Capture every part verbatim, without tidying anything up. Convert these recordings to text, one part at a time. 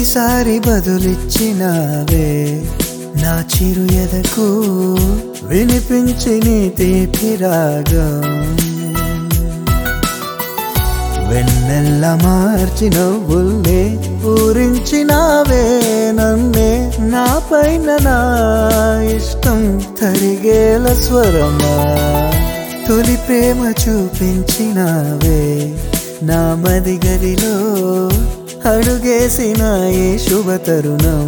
తొలిసారి బదులిచ్చినావే నా చిరు ఎదకు వినిపించి నీ తీపి రాగం వెన్నెల్ల మార్చి నవ్వుల్నే ఊరించినావే నన్నే నా పైన నా ఇష్టం తరిగేల స్వరమా తొలి ప్రేమ చూపించినావే నా మది గదిలో అడుగేసిన ఈ శుభ తరుణం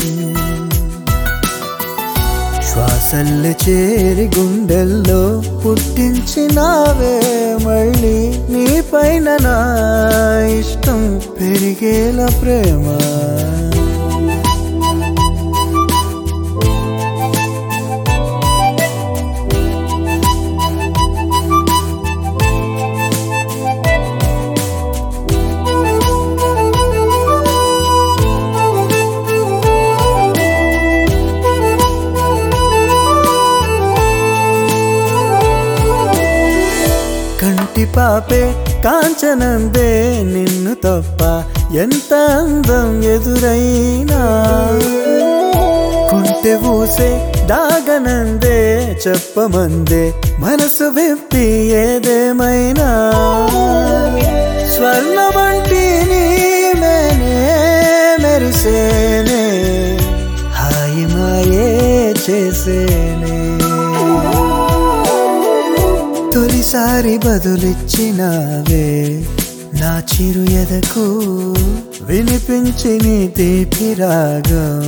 శ్వాసల్లు చేరి గుండెల్లో పుట్టించినావే మళ్ళీ నీ పైన నా ఇష్టం పెరిగేల ప్రేమ కంటి పాపే కాంచనందే నిన్ను తప్ప ఎంత అందం ఎదురైనా కొంటె ఊసే దాగనందే చెప్పమందే మనసు విప్పి ఏదేమైనా స్వర్ణమంటి నీమేనే మెరిసేనే హాయి మాయే చేసేనే తొలిసారి బదులిచ్చినావే నా చిరు ఎదకు వినిపించి నీ తీపి రాగం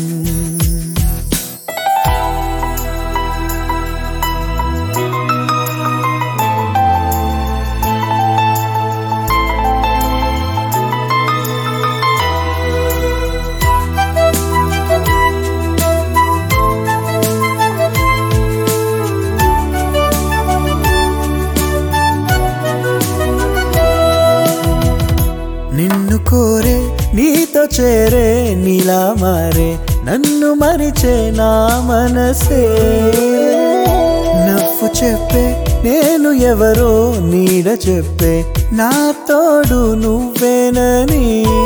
నిన్ను కోరే నీతో చేరే నీలా మారే నన్ను మరిచే నా మనసే నవ్వు చెప్పే నేను ఎవరో నీడ చెప్పే నా తోడు నువ్వేనని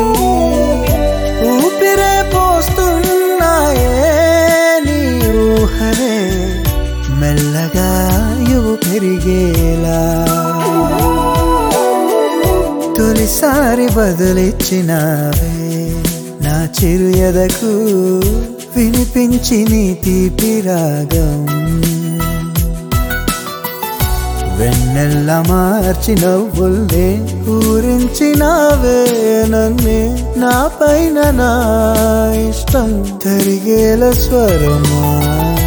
ఊపిరే పోస్తున్నాయే నీ ఊహనే మెల్లగా యువు పెరిగేలా తొలిసారి బదులిచ్చినావే నా చిరు ఎదకు వినిపించి నీ తీపి రాగం వెన్నెల్ల మార్చి నవ్వుల్నే ఊరించినావే నన్నే నా పైన నా ఇష్టం తరిగేల స్వరమా